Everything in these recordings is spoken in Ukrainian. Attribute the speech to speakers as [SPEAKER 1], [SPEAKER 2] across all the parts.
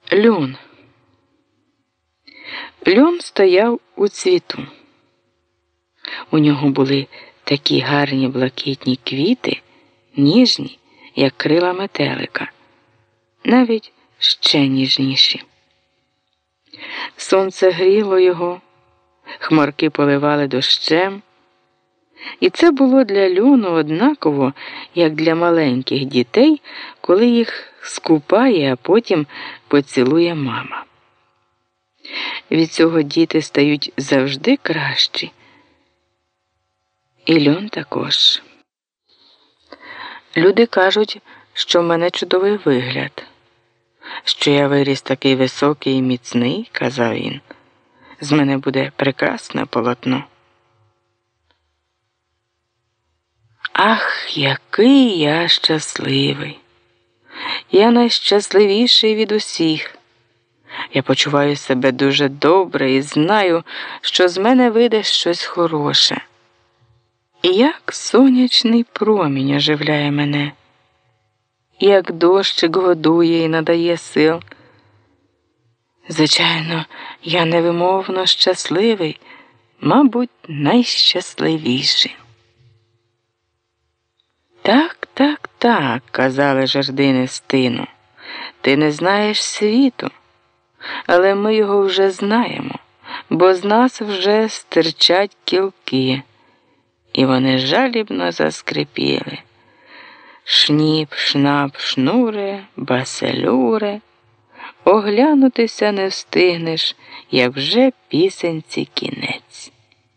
[SPEAKER 1] Льон. Льон стояв у цвіту. У нього були такі гарні блакитні квіти, ніжні, як крила метелика, навіть ще ніжніші. Сонце гріло його, хмарки поливали дощем, і це було для льону однаково, як для маленьких дітей, коли їх скупає, а потім поцілує мама. Від цього діти стають завжди кращі. І льон також. Люди кажуть, що в мене чудовий вигляд, що я виріс такий високий і міцний, казав він. З мене буде прекрасне полотно. Ах, який я щасливий! Я найщасливіший від усіх. Я почуваю себе дуже добре і знаю, що з мене вийде щось хороше. І як сонячний промінь оживляє мене, як дощик годує і надає сил. Звичайно, я невимовно щасливий, мабуть, найщасливіший. Так, казали жердини стину, ти не знаєш світу, але ми його вже знаємо, бо з нас вже стирчать кілки, і вони жалібно заскрипіли. Шніп, шнап, шнуре, баселюре, оглянутися не встигнеш, як вже пісенці кінець.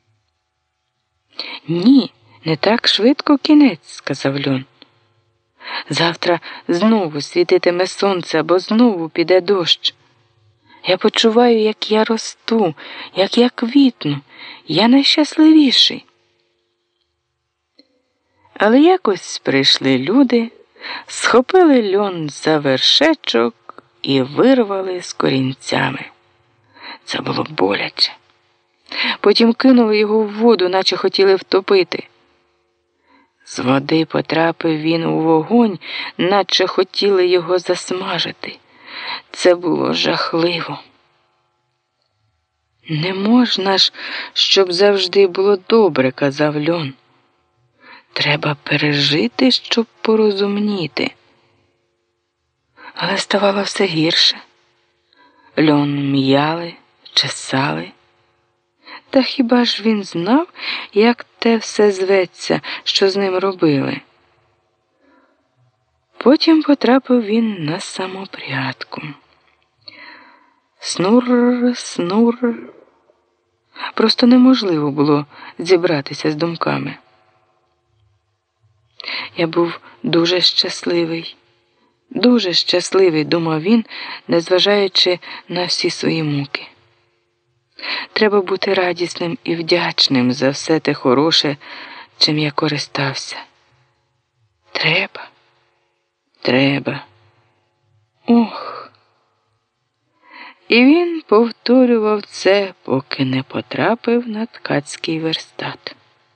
[SPEAKER 1] Ні, не так швидко кінець, сказав льон. Завтра знову світитиме сонце, або знову піде дощ. Я почуваю, як я росту, як я квітну, я найщасливіший. Але якось прийшли люди, схопили льон за вершечок і вирвали з корінцями. Це було боляче. Потім кинули його в воду, наче хотіли втопити. З води потрапив він у вогонь, наче хотіли його засмажити. Це було жахливо. Не можна ж, щоб завжди було добре, казав льон. Треба пережити, щоб порозумніти. Але ставало все гірше. Льон м'яли, чесали. Та хіба ж він знав, як те все зветься, що з ним робили? Потім потрапив він на самопрядку. Снур, снур. Просто неможливо було зібратися з думками. Я був дуже щасливий, думав він, незважаючи на всі свої муки. Треба бути радісним і вдячним за все те хороше, чим я користався. Треба. Ох. І він повторював це, поки не потрапив на ткацький верстат.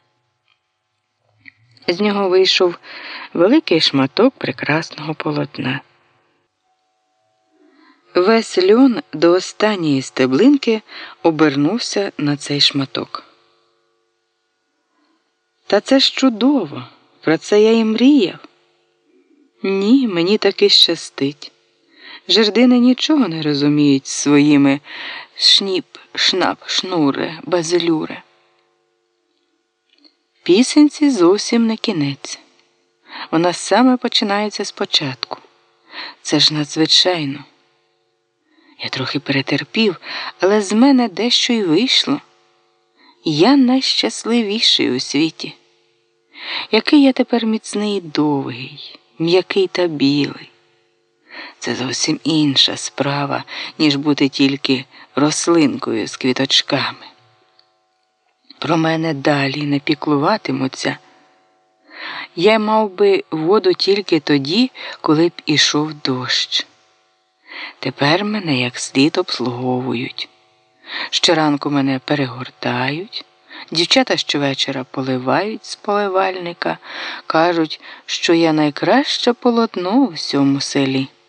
[SPEAKER 1] З нього вийшов великий шматок прекрасного полотна. Весь льон до останньої стеблинки обернувся на цей шматок. Та це ж чудово, про це я і мріяв. Ні, мені таки щастить. Жердини нічого не розуміють своїми шніп, шнап, шнуре, базилюре. Пісенці зовсім не кінець. Вона саме починається спочатку. Це ж надзвичайно. Я трохи перетерпів, але з мене дещо й вийшло. Я найщасливіший у світі. Який я тепер міцний і довгий, м'який та білий. Це зовсім інша справа, ніж бути тільки рослинкою з квіточками. Про мене далі не піклуватимуться. Я мав би воду тільки тоді, коли б ішов дощ. Тепер мене як слід обслуговують. Щоранку мене перегортають, дівчата щовечора поливають з поливальника, кажуть, що я найкраще полотно у всьому селі.